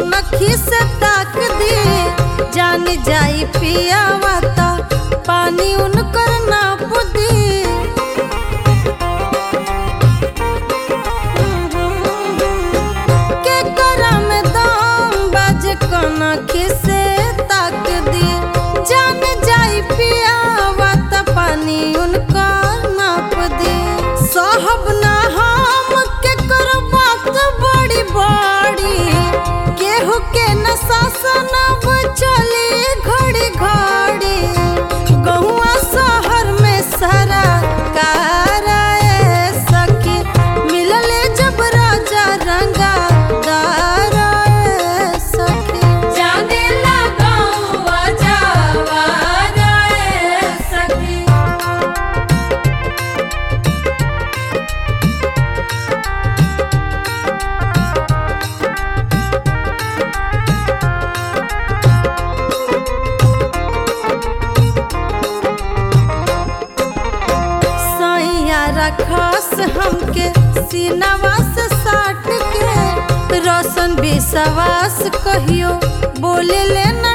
कनखी से ताक दी जान जाई पियावा ता पानी उनकर नाप दी। के करा में दाम बाजे कनखी से ताक दी जान जाई पियावा ता पानी उनकर नाप दी। साहब ना हम के करो बात बड़ी बड़ी केहू के न शासन अब चली घड़ी घड़ी। गहुआ शहर में सारा कार सखी मिलले जब राजा रंगा दार सखी। जाने लगावा जावार सखी। रखस हमके सीनावा से साट के रोशन विश्वास कहियो बोले लेना